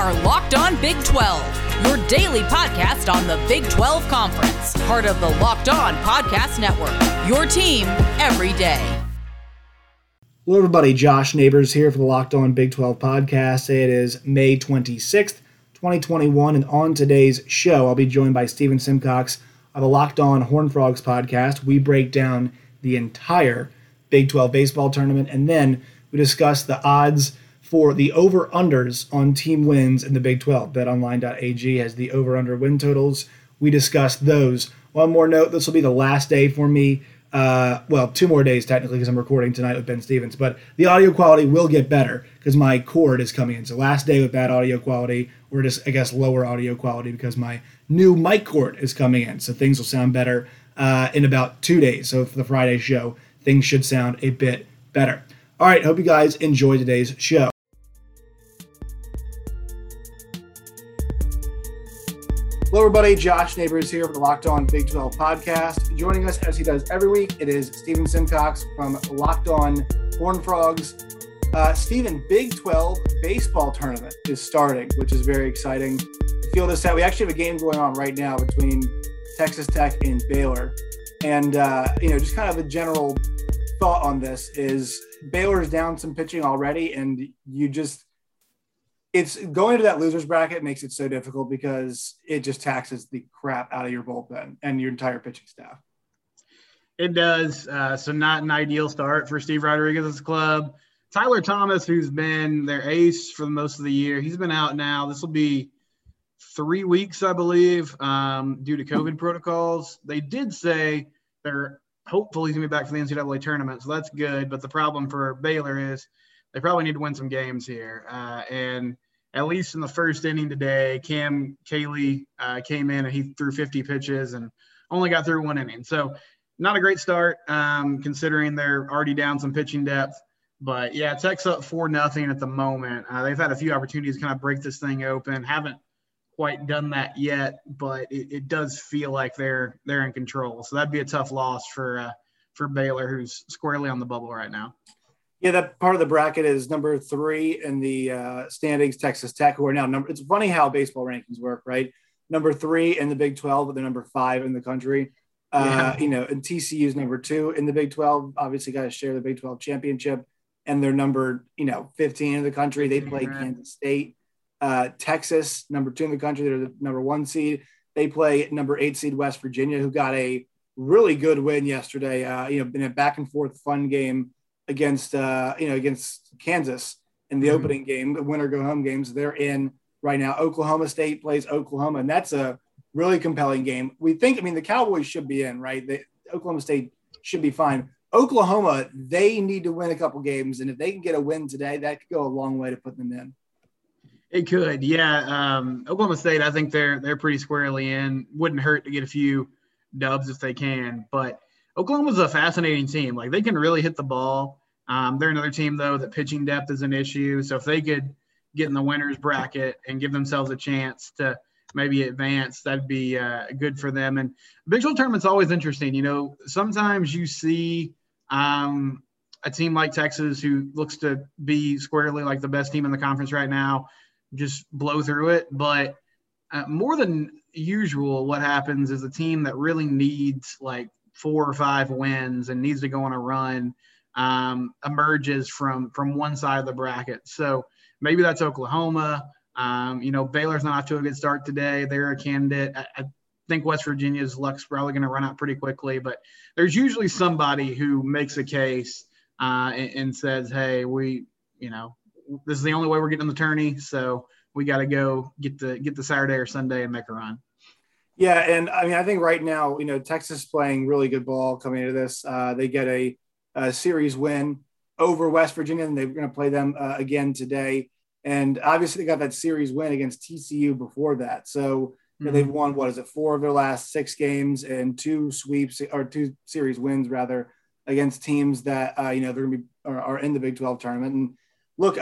are Locked On Big 12, your daily podcast on the Big 12 Conference, part of the Locked On Podcast Network, your team every day. Hello, everybody. Josh Neighbors here for the Locked On Big 12 podcast. It is May 26th, 2021, and on today's show, I'll be joined by Steven Simcox of the Locked On Horned Frogs podcast. We break down the entire Big 12 baseball tournament, and then we discuss the odds for the over-unders on team wins in the Big 12. BetOnline.ag has the over-under win totals. We discuss those. One more note, this will be the last day for me. Well, 2 more days technically because I'm recording tonight with Ben Stevens, but the audio quality will get better because my cord is coming in. So last day with bad audio quality, or just, I guess, lower audio quality because my new mic cord is coming in. So things will sound better in about 2 days. So for the Friday show, things should sound a bit better. All right, hope you guys enjoy today's show. Hello, everybody. Josh Neighbors here for the Locked On Big 12 podcast. Joining us, as he does every week, it is Steven Simcox from Locked On Horned Frogs. Steven, Big 12 baseball tournament is starting, which is very exciting. The field is set. We actually have a game going on right now between Texas Tech and Baylor. And, just kind of a general thought on this is Baylor's down some pitching already, and it's going to that loser's bracket makes it so difficult because it just taxes the crap out of your bullpen and your entire pitching staff. It does. So not an ideal start for Steve Rodriguez's club. Tyler Thomas, who's been their ace for most of the year, he's been out now. This will be 3 weeks, I believe, due to COVID protocols. They did say they're hopefully he's going to be back for the NCAA tournament, so that's good. But the problem for Baylor is they probably need to win some games here. And at least in the first inning today, Cam Cayley came in and he threw 50 pitches and only got through 1 inning. So not a great start considering they're already down some pitching depth. But, yeah, Tech's up 4-0 at the moment. They've had a few opportunities to kind of break this thing open. Haven't quite done that yet, but it does feel like they're in control. So that'd be a tough loss for Baylor, who's squarely on the bubble right now. Yeah, that part of the bracket is number 3 in the standings, Texas Tech, who are now it's funny how baseball rankings work, right? Number 3 in the Big 12, but they're number 5 in the country. And TCU is number 2 in the Big 12. Obviously, got to share the Big 12 championship, and they're number 15 in the country. They play Kansas State. Texas, number 2 in the country. They're the number 1 seed. They play number 8 seed West Virginia, who got a really good win yesterday. In a back and forth fun game against Kansas in the opening game, the winner go home games. They're in right now. Oklahoma State plays Oklahoma, and that's a really compelling game. We think, the Cowboys should be in, right? Oklahoma State should be fine. Oklahoma, they need to win a couple games, and if they can get a win today, that could go a long way to put them in. It could, yeah. Oklahoma State, I think they're pretty squarely in. Wouldn't hurt to get a few dubs if they can, but Oklahoma's a fascinating team. Like, they can really hit the ball. They're another team, though, that pitching depth is an issue. So if they could get in the winner's bracket and give themselves a chance to maybe advance, that'd be good for them. And Big 12 tournament's always interesting. Sometimes you see a team like Texas, who looks to be squarely like the best team in the conference right now, just blow through it. But more than usual, what happens is a team that really needs like 4 or 5 wins and needs to go on a run emerges from one side of the bracket. So maybe that's Oklahoma. Baylor's not off to a good start today. They're a candidate. I think West Virginia's luck's probably going to run out pretty quickly, but there's usually somebody who makes a case and says, hey, this is the only way we're getting in the tourney, so we got to go get the Saturday or Sunday and make a run. Yeah, and I think right now, Texas is playing really good ball coming into this. They get a series win over West Virginia, and they're going to play them again today. And obviously, they got that series win against TCU before that. So they've won 4 of their last 6 games and 2 sweeps or 2 series wins rather against teams that they're going to be are in the Big 12 tournament. And look,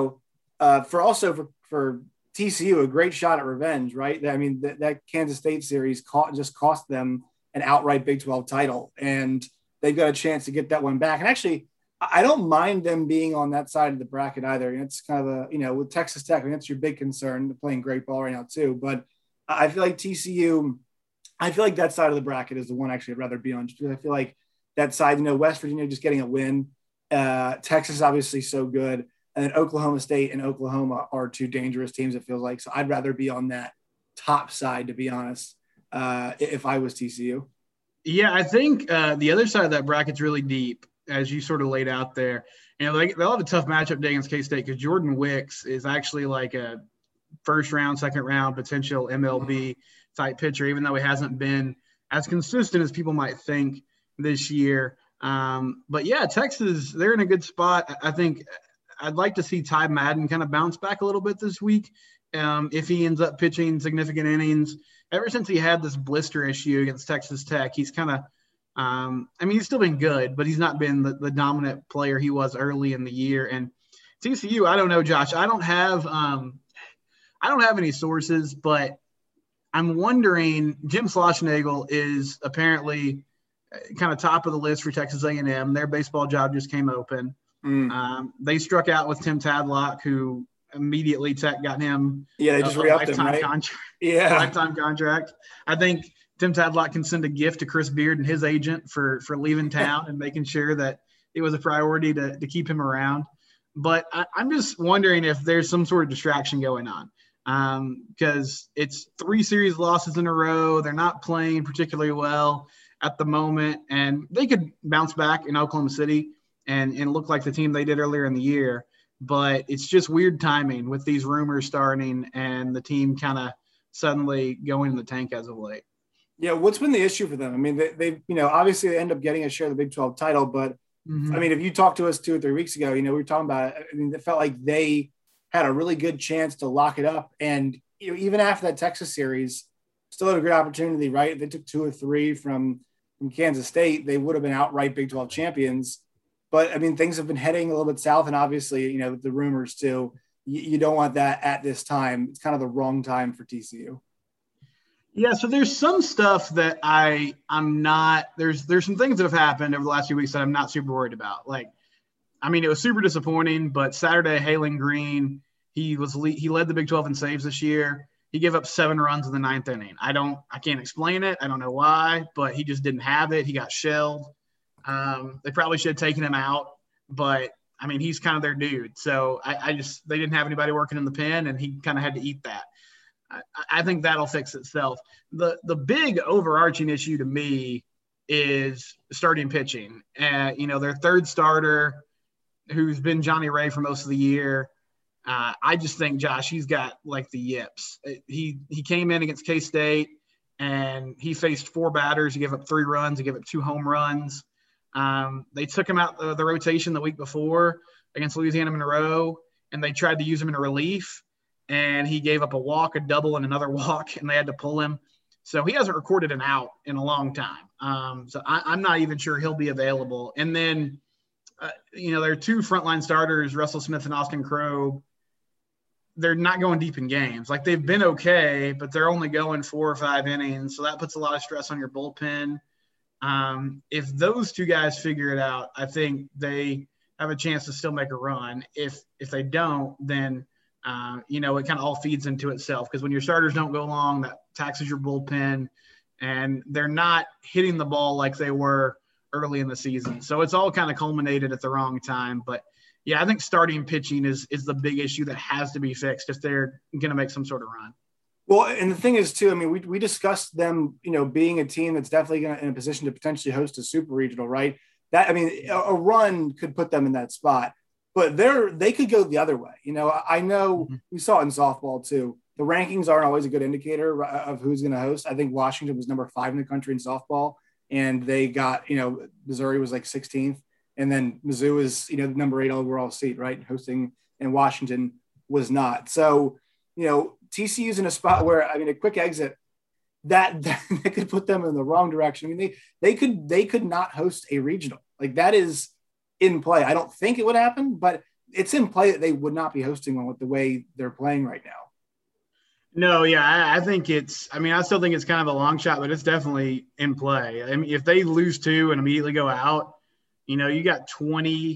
for TCU, a great shot at revenge, right? That Kansas State series just cost them an outright Big 12 title, and they've got a chance to get that one back. And actually, I don't mind them being on that side of the bracket either. It's kind of with Texas Tech, that's your big concern. They're playing great ball right now too. But I feel like TCU, I feel like that side of the bracket is the one actually I'd rather be on. Just because I feel like that side, West Virginia just getting a win. Texas obviously so good. And then Oklahoma State and Oklahoma are two dangerous teams, it feels like. So I'd rather be on that top side, to be honest, if I was TCU. Yeah, I think the other side of that bracket's really deep, as you sort of laid out there. They'll have a tough matchup day against K-State because Jordan Wicks is actually like a first round, second round potential MLB type pitcher, even though he hasn't been as consistent as people might think this year. But yeah, Texas, they're in a good spot. I think I'd like to see Ty Madden kind of bounce back a little bit this week. If he ends up pitching significant innings. Ever since he had this blister issue against Texas Tech, he's kind of he's still been good, but he's not been the dominant player he was early in the year. And TCU, I don't know, Josh. I don't have any sources, but I'm wondering. Jim Schlossnagle is apparently kind of top of the list for Texas A&M. Their baseball job just came open. They struck out with Tim Tadlock, who immediately Tech got him. Yeah, they just re-upped him, right? Lifetime contract. I think Tim Tadlock can send a gift to Chris Beard and his agent for leaving town and making sure that it was a priority to keep him around. But I'm just wondering if there's some sort of distraction going on because it's 3 series losses in a row. They're not playing particularly well at the moment, and they could bounce back in Oklahoma City and look like the team they did earlier in the year. But it's just weird timing with these rumors starting and the team kind of suddenly going in the tank as of late. Yeah, what's been the issue for them? I mean, they've obviously they end up getting a share of the Big 12 title, but I mean, if you talked to us 2 or 3 weeks ago, we were talking about it. I mean, it felt like they had a really good chance to lock it up. And even after that Texas series, still had a great opportunity, right? If they took 2 or 3 from Kansas State, they would have been outright Big 12 champions. But I mean, things have been heading a little bit south, and obviously, the rumors too. You don't want that at this time. It's kind of the wrong time for TCU. Yeah, so there's some stuff that I'm not. There's some things that have happened over the last few weeks that I'm not super worried about. Like, I mean, it was super disappointing, but Saturday, Halen Green, he led the Big 12 in saves this year. He gave up 7 runs in the 9th inning. I can't explain it. I don't know why, but he just didn't have it. He got shelled. They probably should have taken him out, but I mean, he's kind of their dude. So they didn't have anybody working in the pen, and he kind of had to eat that. I think that'll fix itself. The big overarching issue to me is starting pitching. Their third starter, who's been Johnny Ray for most of the year. I just think, Josh, he's got like the yips. He came in against K-State and he faced 4 batters. He gave up 3 runs. He gave up 2 home runs. They took him out the rotation the week before against Louisiana Monroe, and they tried to use him in a relief, and he gave up a walk, a double, and another walk, and they had to pull him. So he hasn't recorded an out in a long time. So I'm not even sure he'll be available. And then, there are 2 frontline starters, Russell Smith and Austin Crowe. They're not going deep in games. Like, they've been okay, but they're only going 4 or 5 innings. So that puts a lot of stress on your bullpen. If those 2 guys figure it out, I think they have a chance to still make a run. If they don't, then it kind of all feeds into itself, because when your starters don't go long, that taxes your bullpen, and they're not hitting the ball like they were early in the season. So it's all kind of culminated at the wrong time. But yeah, I think starting pitching is the big issue that has to be fixed if they're going to make some sort of run. Well, and the thing is too, I mean, we discussed them, being a team that's definitely in a position to potentially host a super regional, right? That, I mean, a run could put them in that spot, but they could go the other way. I know we saw it in softball too. The rankings aren't always a good indicator of who's going to host. I think Washington was number 5 in the country in softball, and they got, Missouri was like 16th, and then Mizzou is, the number 8 overall seed, right? Hosting, and Washington was not. So, TCU's in a spot where, I mean, a quick exit that could put them in the wrong direction. I mean, they could not host a regional. Like, that is in play. I don't think it would happen, but it's in play that they would not be hosting one with the way they're playing right now. No, yeah, I think I still think it's kind of a long shot, but it's definitely in play. I mean, if they lose 2 and immediately go out, you got 20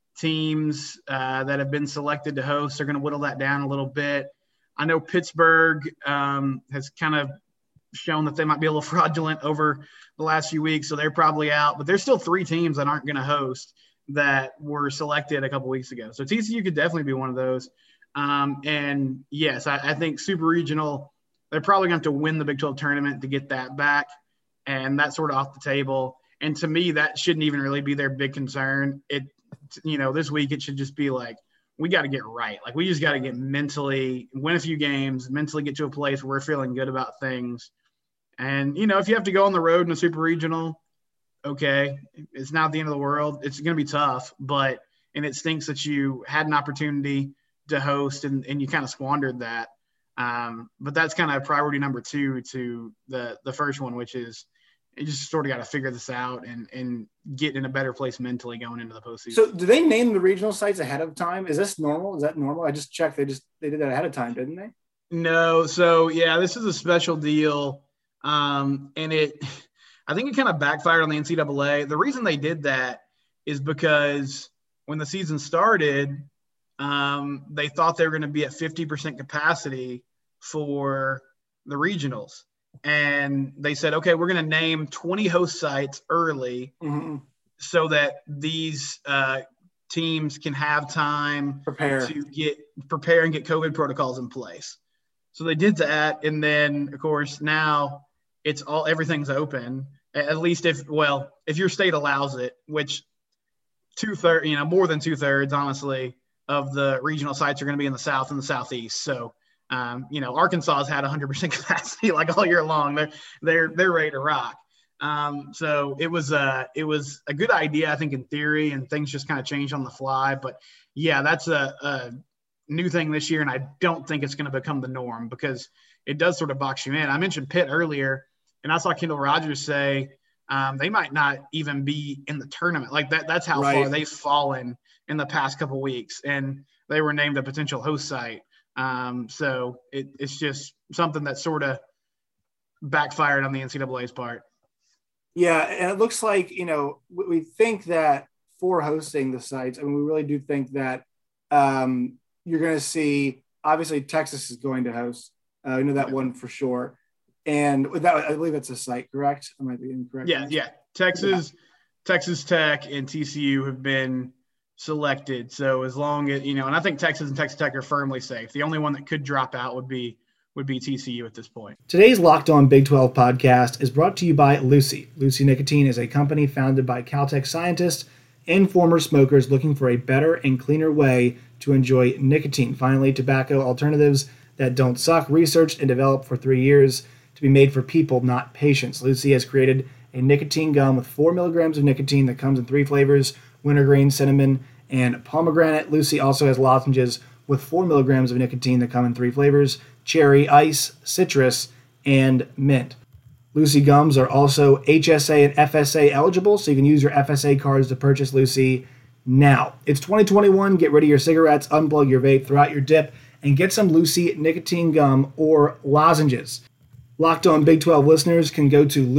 teams that have been selected to host are going to whittle that down a little bit. I know Pittsburgh has kind of shown that they might be a little fraudulent over the last few weeks, so they're probably out. But there's still 3 teams that aren't going to host that were selected a couple weeks ago. So TCU could definitely be one of those. And yes, I think Super Regional, they're probably going to have to win the Big 12 tournament to get that back, and that's sort of off the table. And to me, that shouldn't even really be their big concern. This week it should just be like, we got to get right. Like, we just got to get mentally, win a few games, mentally get to a place where we're feeling good about things. And, if you have to go on the road in a Super Regional, okay, it's not the end of the world. It's going to be tough, and it stinks that you had an opportunity to host and you kind of squandered that. But that's kind of priority number 2 to the first one, which is you just sort of got to figure this out and get in a better place mentally going into the postseason. So do they name the regional sites ahead of time? Is this normal? Is that normal? I just checked. They did that ahead of time, didn't they? No. So yeah, this is a special deal. And I think it kind of backfired on the NCAA. The reason they did that is because when the season started, they thought they were going to be at 50% capacity for the regionals. And they said, okay, we're going to name 20 host sites early so that these teams can have time to prepare and get COVID protocols in place. So they did that. And then, of course, now everything's open, at least if your state allows it, which more than 2/3, honestly, of the regional sites are going to be in the South and the Southeast. So, Arkansas has had 100% capacity like all year long. They're ready to rock. So it was a good idea, I think, in theory, and things just kind of changed on the fly. But yeah, that's a new thing this year, and I don't think it's going to become the norm because it does sort of box you in. I mentioned Pitt earlier, and I saw Kendall Rogers say they might not even be in the tournament. Like that's how far they've fallen in the past couple weeks, and they were named a potential host site. So it's just something that sort of backfired on the NCAA's part. Yeah, and it looks like, we think that for hosting the sites, we really do think that you're going to see, obviously, Texas is going to host. I know that one for sure. And with that, I believe it's a site, correct? I might be incorrect. Yeah. Texas Tech and TCU have been selected. So as long as, and I think Texas and Texas Tech are firmly safe. The only one that could drop out would be TCU at this point. Today's Locked On Big 12 podcast is brought to you by Lucy. Lucy Nicotine is a company founded by Caltech scientists and former smokers looking for a better and cleaner way to enjoy nicotine. Finally, tobacco alternatives that don't suck, researched and developed for 3 years to be made for people, not patients. Lucy has created a nicotine gum with 4 milligrams of nicotine that comes in 3 flavors: wintergreen, cinnamon, and pomegranate. Lucy also has lozenges with 4 milligrams of nicotine that come in 3 flavors: cherry, ice, citrus, and mint. Lucy gums are also HSA and FSA eligible, so you can use your FSA cards to purchase Lucy now. It's 2021. Get rid of your cigarettes, unplug your vape, throw out your dip, and get some Lucy nicotine gum or lozenges. Locked On Big 12 listeners can go to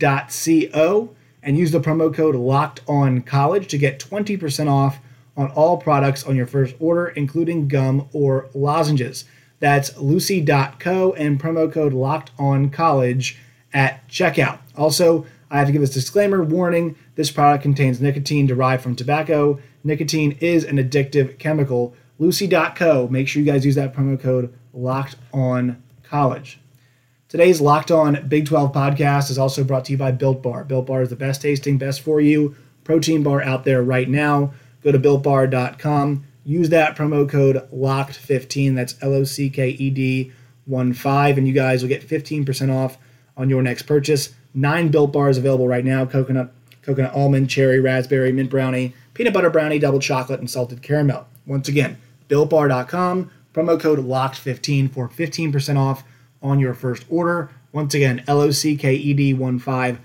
lucy.co and use the promo code LOCKEDONCollege to get 20% off on all products on your first order, including gum or lozenges. That's lucy.co and promo code LOCKEDONCollege at checkout. Also, I have to give this disclaimer warning: this product contains nicotine derived from tobacco. Nicotine is an addictive chemical. Lucy.co, make sure you guys use that promo code LOCKEDONCollege. Today's Locked On Big 12 podcast is also brought to you by Built Bar. Built Bar is the best tasting, best for you protein bar out there right now. Go to BuiltBar.com. Use that promo code LOCKED15. That's LOCKED15, and you guys will get 15% off on your next purchase. 9 Built Bars available right now: coconut almond, cherry, raspberry, mint brownie, peanut butter brownie, double chocolate, and salted caramel. Once again, BuiltBar.com, promo code LOCKED15 for 15% off on your first order. Once again, LOCKED15,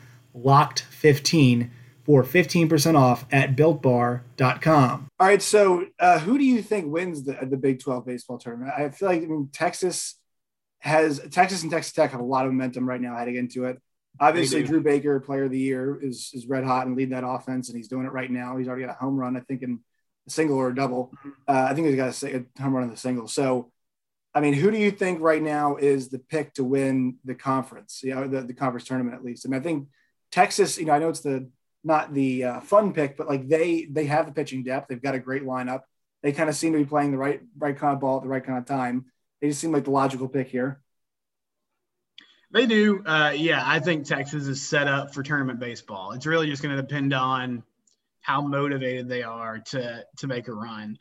LOCKED15 for 15% off at BuiltBar.com. All right, so who do you think wins the Big 12 baseball tournament? I feel like Texas and Texas Tech have a lot of momentum right now heading into it. Obviously, Drew Baker, Player of the Year, is red hot and lead that offense, and he's doing it right now. He's already got a home run, I think, in a single or a double. I think he's got a home run in the single. So, I mean, who do you think right now is the pick to win the conference? The conference tournament at least. I mean, I think Texas. I know it's not the fun pick, but like they have the pitching depth. They've got a great lineup. They kind of seem to be playing the right kind of ball at the right kind of time. They just seem like the logical pick here. They do. I think Texas is set up for tournament baseball. It's really just going to depend on how motivated they are to make a run.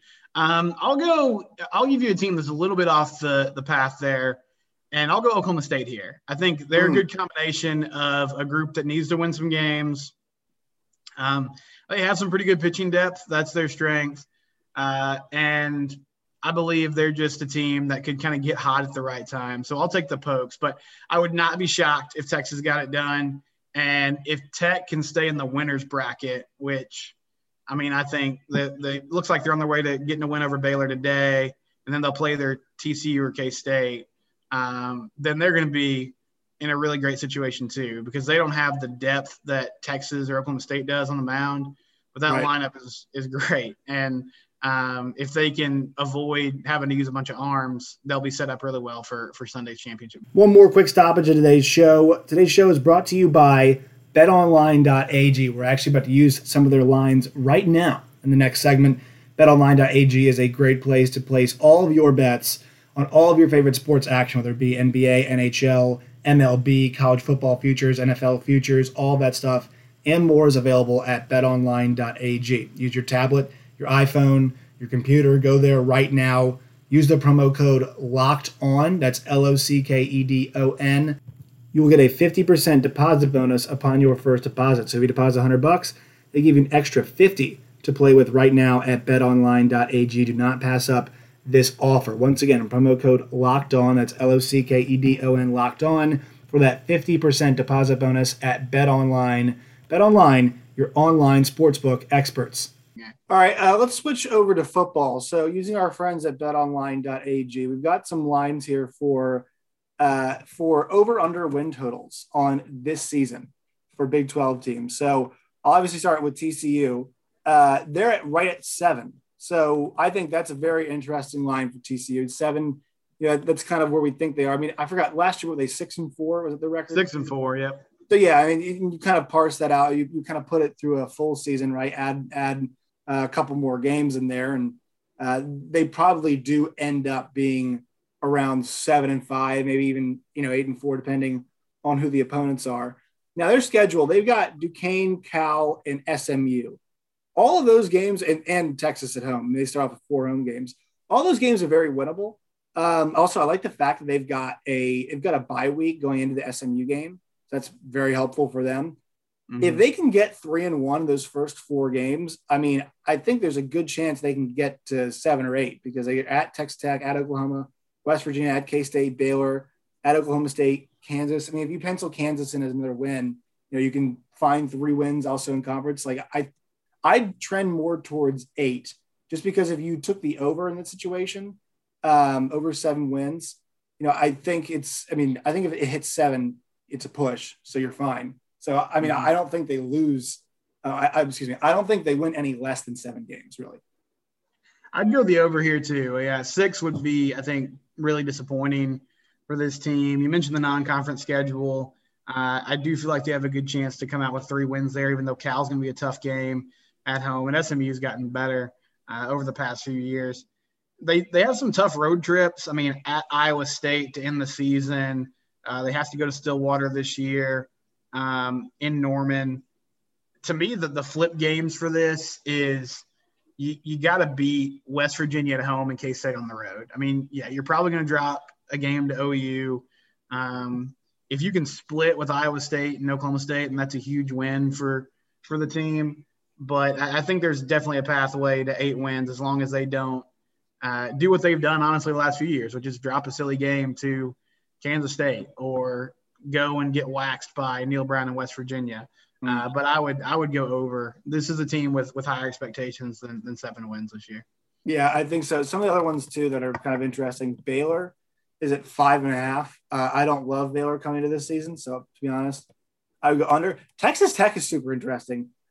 I'll give you a team that's a little bit off the path there, and I'll go Oklahoma State here. I think they're a good combination of a group that needs to win some games. They have some pretty good pitching depth. That's their strength. And I believe they're just a team that could kind of get hot at the right time. So I'll take the Pokes, but I would not be shocked if Texas got it done. And if Tech can stay in the winner's bracket, which, I mean, I think that they looks like they're on their way to getting a win over Baylor today, and then they'll play their TCU or K-State, then they're going to be in a really great situation too, because they don't have the depth that Texas or Oklahoma State does on the mound, but that lineup is great. And if they can avoid having to use a bunch of arms, they'll be set up really well for Sunday's championship. One more quick stoppage of today's show. Today's show is brought to you by betonline.ag. We're actually about to use some of their lines right now in the next segment. Betonline.ag is a great place to place all of your bets on all of your favorite sports action, whether it be NBA, NHL, MLB, college football futures, NFL futures, all that stuff, and more is available at betonline.ag. Use your tablet, your iPhone, your computer. Go there right now. Use the promo code LOCKEDON. That's LOCKEDON. You will get a 50% deposit bonus upon your first deposit. So if you deposit $100, they give you an extra $50 to play with right now at betonline.ag. Do not pass up this offer. Once again, promo code LOCKEDON. That's LOCKEDON, locked on, for that 50% deposit bonus at BetOnline. BetOnline, your online sportsbook experts. All right, let's switch over to football. So using our friends at betonline.ag, we've got some lines here for over-under win totals on this season for Big 12 teams. So I'll obviously start with TCU. They're right at 7. So I think that's a very interesting line for TCU. 7, that's kind of where we think they are. I mean, I forgot last year, were they 6-4? Was it the record? 6-4, yep. So yeah, I mean, you kind of parse that out. You kind of put it through a full season, right? Add a couple more games in there, and they probably do end up being around 7-5, maybe even 8-4, depending on who the opponents are. Now their schedule, they've got Duquesne, Cal, and SMU. All of those games, and Texas at home. They start off with 4 home games. All those games are very winnable. Also, I like the fact that they've got a bye week going into the SMU game. So that's very helpful for them. Mm-hmm. If they can get 3-1 those first 4 games, I mean, I think there's a good chance they can get to 7 or 8, because they get at Texas Tech, at Oklahoma, West Virginia, at K-State, Baylor, at Oklahoma State, Kansas. I mean, if you pencil Kansas in as another win, you can find 3 wins also in conference. Like I'd trend more towards 8, just because if you took the over in that situation, over 7 wins, I think if it hits 7, it's a push, so you're fine. So, I mean, I don't think they lose. I don't think they win any less than 7 games, really. I'd go the over here too. Yeah, 6 would be, I think, really disappointing for this team. You mentioned the non-conference schedule. I do feel like they have a good chance to come out with 3 wins there, even though Cal's going to be a tough game at home, and SMU's gotten better over the past few years. They have some tough road trips. I mean, at Iowa State to end the season. They have to go to Stillwater this year, in Norman. To me, the flip games for this is you got to beat West Virginia at home and K-State on the road. I mean, yeah, you're probably going to drop a game to OU. If you can split with Iowa State and Oklahoma State, and that's a huge win for the team. But I think there's definitely a pathway to 8 wins as long as they don't do what they've done, honestly, the last few years, which is drop a silly game to Kansas State or go and get waxed by Neil Brown in West Virginia. But I would go over. This is a team with higher expectations than 7 wins this year. Yeah, I think so. Some of the other ones too that are kind of interesting. Baylor is at 5.5. I don't love Baylor coming into this season, so to be honest, I would go under. Texas Tech is super interesting.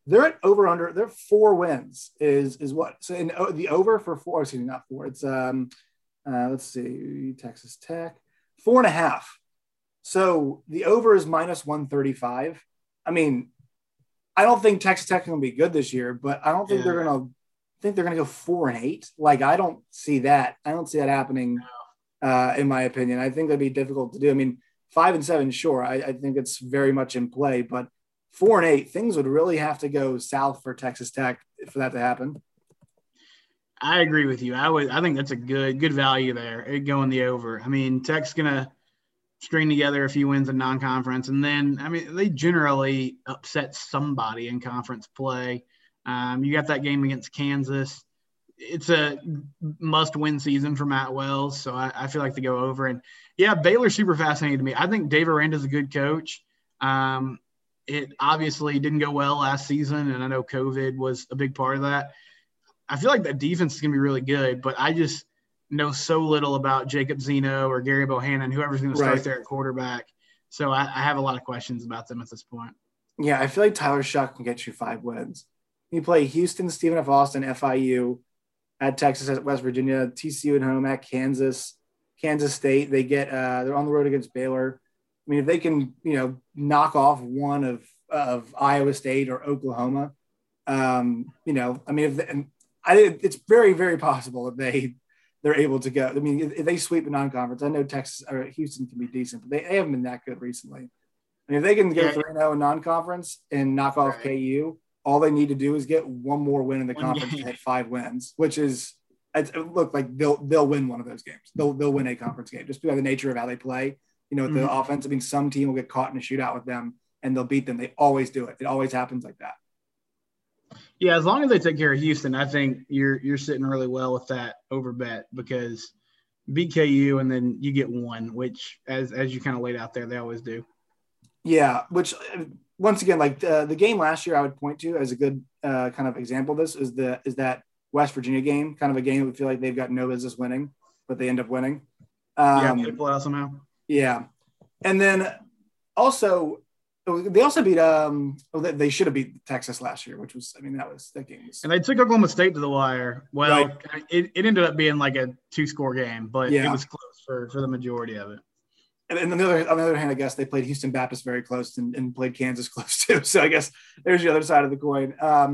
They're at over under. They're 4 wins is what. So in the over for 4. Excuse me, not 4. It's let's see, Texas Tech 4.5. So the over is -135. I mean, I don't think Texas Tech is going to be good this year, but I don't think they're going to. I think they're going to go 4-8. Like, I don't see that. I don't see that happening. In my opinion, I think that'd be difficult to do. I mean, 5-7, sure. I think it's very much in play, but 4-8, things would really have to go south for Texas Tech for that to happen. I agree with you. I think that's a good value there, going the over. I mean, Tech's gonna string together a few wins in non-conference, and then they generally upset somebody in conference play. You got that game against Kansas. It's a must-win season for Matt Wells, so I feel like they go over. And yeah, Baylor's super fascinating to me. I think Dave Aranda's a good coach. It obviously didn't go well last season, and I know COVID was a big part of that. I feel like that defense is going to be really good, but I just know so little about Jacob Zeno or Gary Bohannon, whoever's going to start there at quarterback. So I have a lot of questions about them at this point. Yeah, I feel like Tyler Shuck can get you 5 wins. You play Houston, Stephen F. Austin, FIU, at Texas, at West Virginia, TCU at home, at Kansas State. They get they're on the road against Baylor. I mean, if they can, knock off one of Iowa State or Oklahoma, it's very, very possible that they're able to go. I mean, if they sweep the non-conference, I know Texas or Houston can be decent, but they haven't been that good recently. I mean, if they can go 3-0 in non-conference and knock off KU, all they need to do is get one more win in the conference and hit 5 wins, which is look like they'll win one of those games. They'll win a conference game just by the nature of how they play. With the offense. I mean, some team will get caught in a shootout with them and they'll beat them. They always do it. It always happens like that. Yeah, as long as they take care of Houston, I think you're sitting really well with that over bet, because beat KU and then you get 1, which as you kind of laid out there, they always do. Yeah, which once again, like the game last year, I would point to as a good kind of example of this is that West Virginia game, kind of a game that we feel like they've got no business winning, but they end up winning. They pull out somehow. Yeah, and then also they also beat they should have beat Texas last year, which was that game was. And they took Oklahoma State to the wire. Well, it ended up being like a 2-score game, but it was close for the majority of it. And on the other hand, I guess they played Houston Baptist very close and played Kansas close too. So I guess there's the other side of the coin.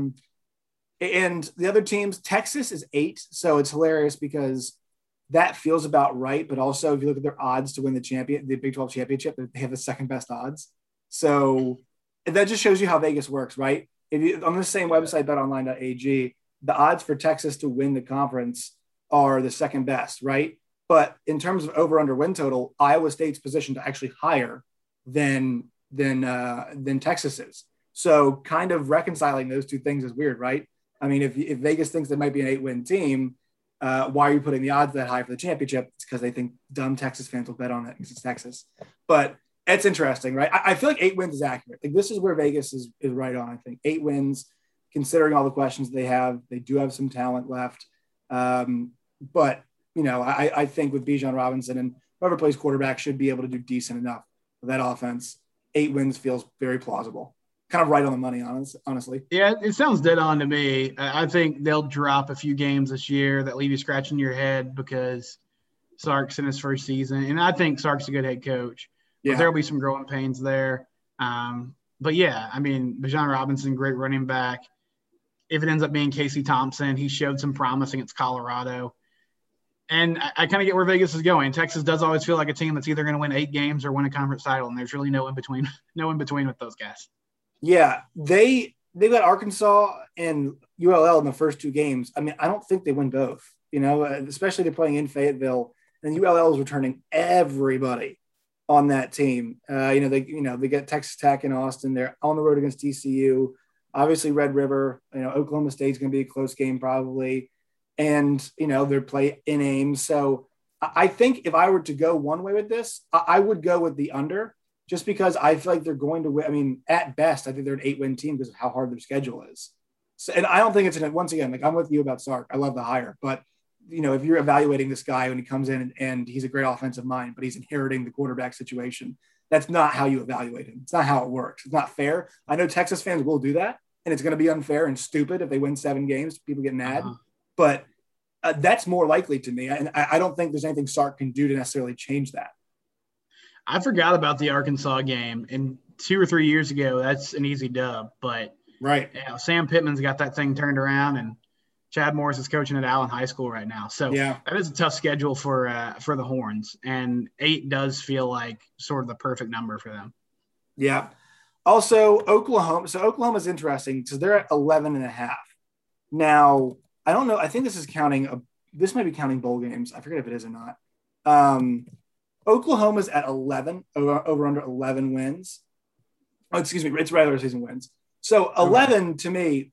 And the other teams, Texas is 8. So it's hilarious because that feels about right. But also, if you look at their odds to win the Big 12 championship, they have the second best odds. So that just shows you how Vegas works, right? On the same website, betonline.ag, the odds for Texas to win the conference are the second best, right? But in terms of over/under win total, Iowa State's positioned actually higher than Texas is. So kind of reconciling those two things is weird, right? I mean, if Vegas thinks they might be an 8-win team, why are you putting the odds that high for the championship? It's because they think dumb Texas fans will bet on it because it's Texas. But it's interesting, right? I feel like 8 wins is accurate. Like, this is where Vegas is right on, I think. 8 wins, considering all the questions they have. They do have some talent left. But, I think with Bijan Robinson and whoever plays quarterback should be able to do decent enough for that offense. 8 wins feels very plausible. Kind of right on the money, honestly. Yeah, it sounds dead on to me. I think they'll drop a few games this year that leave you scratching your head because Sark's in his first season. And I think Sark's a good head coach. But there'll be some growing pains there. But, yeah, I mean, Bijan Robinson, great running back. If it ends up being Casey Thompson, he showed some promise against Colorado. And I kind of get where Vegas is going. Texas does always feel like a team that's either going to win 8 games or win a conference title, and there's really no in between with those guys. Yeah, they got Arkansas and ULL in the first 2 games. I mean, I don't think they win both. Especially they're playing in Fayetteville, and ULL is returning everybody on that team. They get Texas Tech and Austin. They're on the road against TCU. Obviously, Red River. Oklahoma State's going to be a close game probably. And, they're playing in Ames. So I think if I were to go one way with this, I would go with the under just because I feel like they're going to win. I mean, at best, I think they're an 8-win team because of how hard their schedule is. So, and I don't think once again, like I'm with you about Sark. I love the hire. But, if you're evaluating this guy when he comes in and he's a great offensive mind, but he's inheriting the quarterback situation, that's not how you evaluate him. It's not how it works. It's not fair. I know Texas fans will do that. and it's going to be unfair and stupid if they win 7 games. People get mad, but that's more likely to me. And I don't think there's anything Sark can do to necessarily change that. I forgot about the Arkansas game, and 2 or 3 years ago, that's an easy dub. But right, Sam Pittman's got that thing turned around, and Chad Morris is coaching at Allen High School right now. So that is a tough schedule for the Horns, and 8 does feel like sort of the perfect number for them. Yeah. Also, Oklahoma. So Oklahoma's interesting because they're at 11.5. Now, I don't know. I think this is counting. This might be counting bowl games. I forget if it is or not. Oklahoma's at 11, over under 11 wins. Oh, excuse me. It's regular season wins. So 11 to me,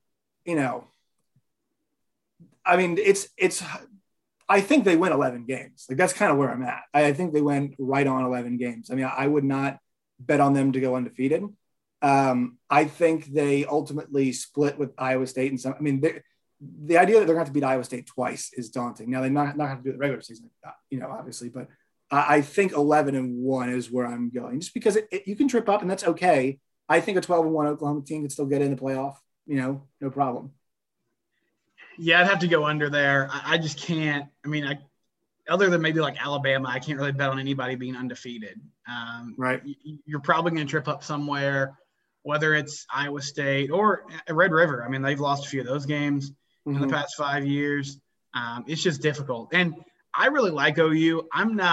I mean, it's. I think they win 11 games. Like that's kind of where I'm at. I think they win right on 11 games. I mean, I would not bet on them to go undefeated. I think they ultimately split with Iowa State and some. I mean, the idea that they're going to beat Iowa State twice is daunting. Now they're not going to do the regular season, obviously, but I think 11-1 is where I'm going, just because you can trip up and that's okay. I think a 12-1 Oklahoma team can still get in the playoff. No problem. Yeah, I'd have to go under there. I just can't. I mean, other than maybe like Alabama, I can't really bet on anybody being undefeated. Right. You're probably going to trip up somewhere, whether it's Iowa State or Red River. I mean, they've lost a few of those games in the past 5 years. It's just difficult. And I really like OU.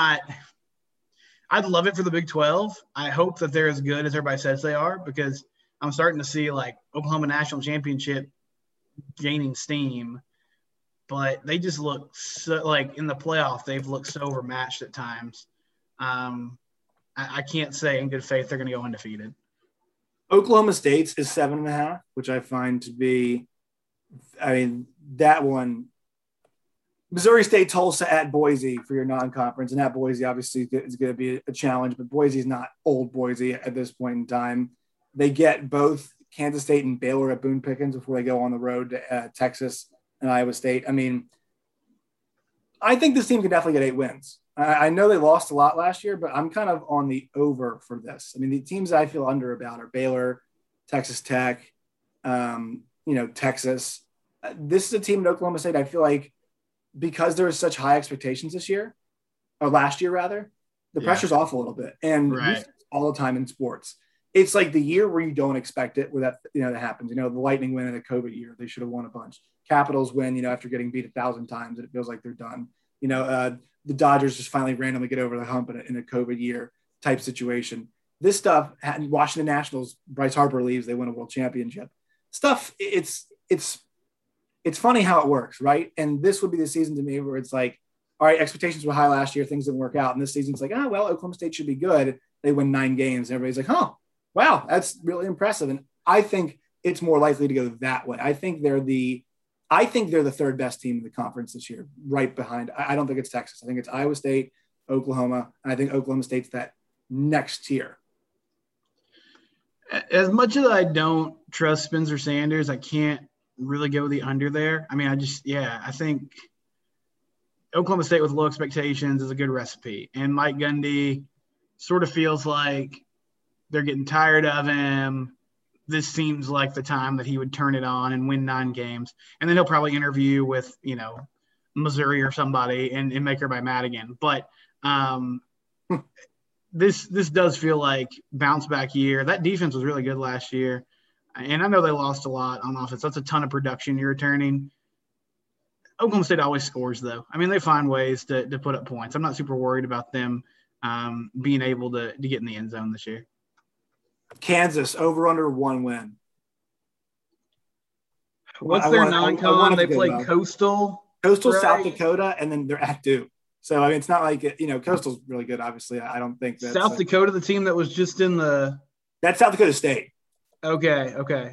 I'd love it for the Big 12. I hope that they're as good as everybody says they are, because I'm starting to see like Oklahoma National Championship gaining steam, but they just look so, like in the playoff, they've looked so overmatched at times. I can't say in good faith they're going to go undefeated. Oklahoma State's is 7.5, which I find to be, I mean, that one. Missouri State, Tulsa at Boise for your non-conference, and at Boise obviously is going to be a challenge, but Boise's not old Boise at this point in time. They get both Kansas State and Baylor at Boone Pickens before they go on the road to Texas and Iowa State. I mean, I think this team can definitely get 8 wins. I know they lost a lot last year, but I'm kind of on the over for this. I mean, the teams I feel under about are Baylor, Texas Tech, Texas. This is a team in Oklahoma State I feel like, because there was such high expectations this year, or last year rather, the pressure's off a little bit. And all the time in sports, it's like the year where you don't expect it, where that happens. The Lightning win in a COVID year, they should have won a bunch. Capitals win, after getting beat 1,000 times, and it feels like they're done. The Dodgers just finally randomly get over the hump in a COVID year type situation. This stuff, Washington Nationals, Bryce Harper leaves, they win a world championship. Stuff, it's funny how it works, right? And this would be the season to me where it's like, all right, expectations were high last year, things didn't work out. And this season's like, Oklahoma State should be good. They win 9 games. And everybody's like, wow, that's really impressive. And I think it's more likely to go that way. I think they're the third best team in the conference this year, right behind. I don't think it's Texas. I think it's Iowa State, Oklahoma. And I think Oklahoma State's that next tier. As much as I don't trust Spencer Sanders, I can't really go the under there. I mean, I think Oklahoma State with low expectations is a good recipe. And Mike Gundy sort of feels like they're getting tired of him. This seems like the time that he would turn it on and win 9 games. And then he'll probably interview with, Missouri or somebody and make everybody mad again. But this does feel like bounce back year. That defense was really good last year. And I know they lost a lot on offense. That's a ton of production you're returning. Oklahoma State always scores, though. I mean, they find ways to put up points. I'm not super worried about them being able to get in the end zone this year. Kansas, over under 1 win. What's their non-con? They play Coastal. Coastal, right? South Dakota, and then they're at Duke. So, I mean, it's not like, Coastal's really good, obviously. I don't think that's South Dakota, the team that was just in the – That's South Dakota State. Okay.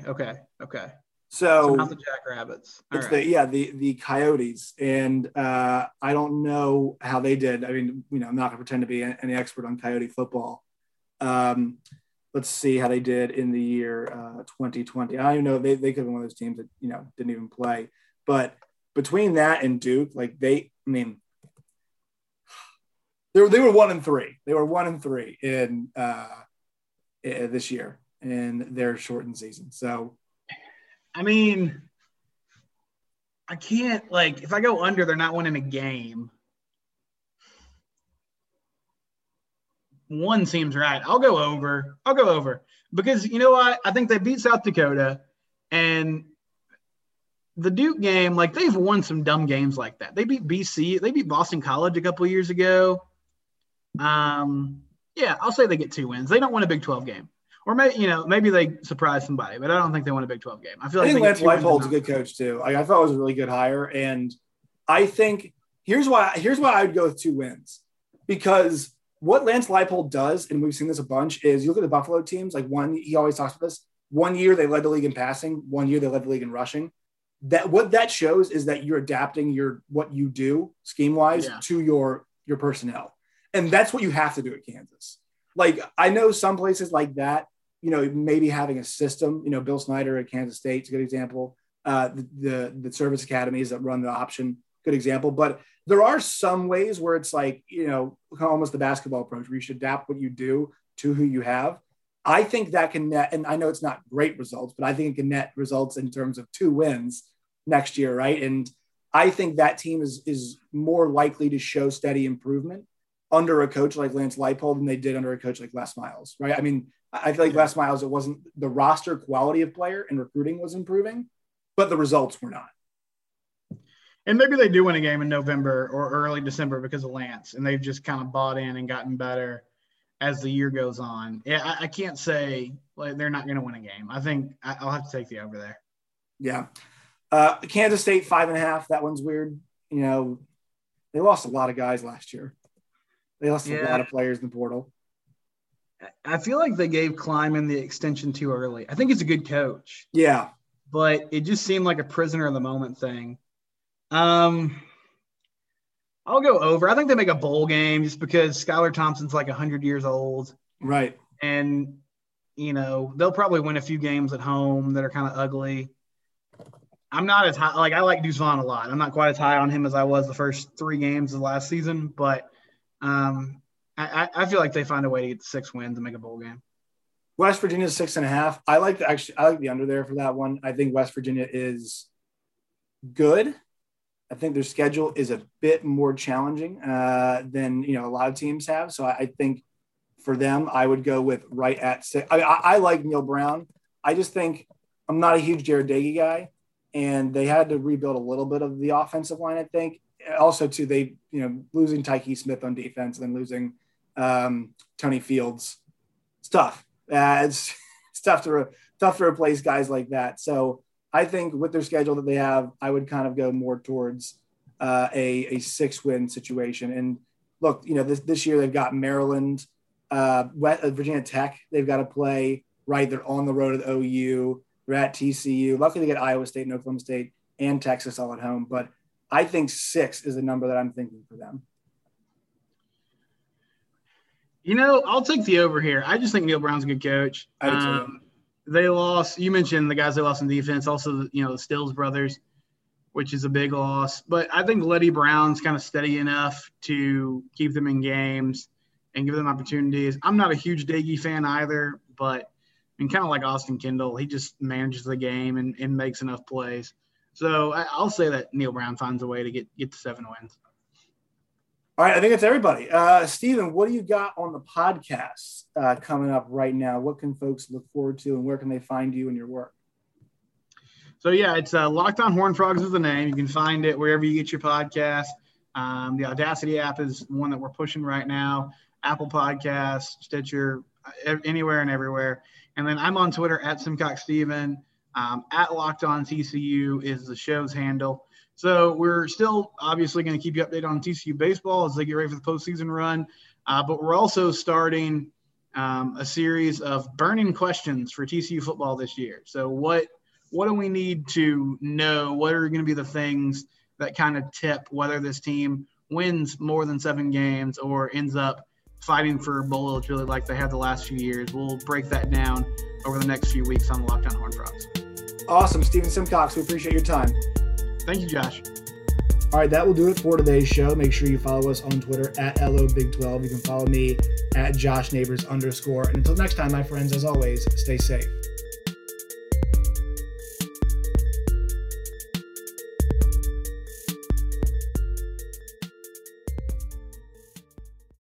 So not the Jackrabbits. It's the Coyotes. And I don't know how they did. I mean, I'm not going to pretend to be any expert on Coyote football. Let's see how they did in the year 2020. I don't even know. They could have been one of those teams that, didn't even play. But between that and Duke, like they were 1-3. They were 1-3 in this year in their shortened season. So I mean, I can't, like, if I go under, they're not winning a game. One seems right. I'll go over because you know what? I think they beat South Dakota, and the Duke game, like, they've won some dumb games like that. They beat BC. They beat Boston College a couple of years ago. Yeah, I'll say they get 2 wins. They don't win a Big 12 game. Or maybe they surprise somebody, but I don't think they win a Big 12 game. I think Lance Leipold's a good coach too. I thought it was a really good hire, and I think here's why I would go with 2 wins, because what Lance Leipold does, and we've seen this a bunch, is you look at the Buffalo teams. Like he always talks about this. 1 year they led the league in passing. 1 year they led the league in rushing. What that shows is that you're adapting what you do scheme wise to your personnel, and that's what you have to do at Kansas. Like, I know some places like that, maybe having a system, Bill Snyder at Kansas State is a good example. The service academies that run the option, good example. But there are some ways where it's like, almost the basketball approach where you should adapt what you do to who you have. I think that can net, and I know it's not great results, but I think it can net results in terms of 2 wins next year, right? And I think that team is more likely to show steady improvement under a coach like Lance Leipold than they did under a coach like Les Miles, right? I mean, I feel like Les Miles, it wasn't the roster quality of player and recruiting was improving, but the results were not. And maybe they do win a game in November or early December because of Lance, and they've just kind of bought in and gotten better as the year goes on. Yeah, I can't say like they're not going to win a game. I think I'll have to take the over there. Yeah. Kansas State 5.5. That one's weird. They lost a lot of guys last year. They lost a lot of players in the portal. I feel like they gave Kleiman the extension too early. I think he's a good coach. Yeah. But it just seemed like a prisoner of the moment thing. I'll go over. I think they make a bowl game just because Skylar Thompson's like 100 years old. Right. And, they'll probably win a few games at home that are kind of ugly. I'm not as high. Like, I like Deuce Vaughn a lot. I'm not quite as high on him as I was the first 3 games of last season, but I feel like they find a way to get 6 wins and make a bowl game. West Virginia's 6.5. I like the under there for that one. I think West Virginia is good. I think their schedule is a bit more challenging than a lot of teams have. So I think for them, I would go with right at 6. I like Neil Brown. I just think I'm not a huge Jared Dagey guy, and they had to rebuild a little bit of the offensive line. I think also too they losing Tyke Smith on defense and then losing Tony Fields. It's tough. It's tough to replace guys like that. So I think with their schedule that they have, I would kind of go more towards a 6-win situation. And look, this year they've got Maryland, Virginia Tech. They've got to play, right? They're on the road at OU. They're at TCU. Luckily they get Iowa State and Oklahoma State and Texas all at home. But I think 6 is the number that I'm thinking for them. I'll take the over here. I just think Neil Brown's a good coach. I do too. They lost. You mentioned the guys they lost in defense. Also, the Stills brothers, which is a big loss. But I think Letty Brown's kind of steady enough to keep them in games and give them opportunities. I'm not a huge Dagey fan either, but kind of like Austin Kendall, he just manages the game and makes enough plays. So I'll say that Neil Brown finds a way to get to 7 wins. All right, I think it's everybody. Steven, what do you got on the podcast coming up right now? What can folks look forward to, and where can they find you and your work? So, it's Locked On Horned Frogs is the name. You can find it wherever you get your podcast. The Audacity app is one that we're pushing right now. Apple Podcasts, Stitcher, anywhere and everywhere. And then I'm on Twitter at SimcockSteven. At Locked On TCU is the show's handle. So we're still obviously going to keep you updated on TCU baseball as they get ready for the postseason run. But we're also starting a series of burning questions for TCU football this year. So what do we need to know? What are going to be the things that kind of tip whether this team wins more than 7 games or ends up fighting for bowl eligibility like they have the last few years? We'll break that down over the next few weeks on Locked On Horned Frogs. Awesome. Steven Simcox, we appreciate your time. Thank you, Josh. All right, that will do it for today's show. Make sure you follow us on Twitter at LOBig12. You can follow me at JoshNeighbors_. And until next time, my friends, as always, stay safe.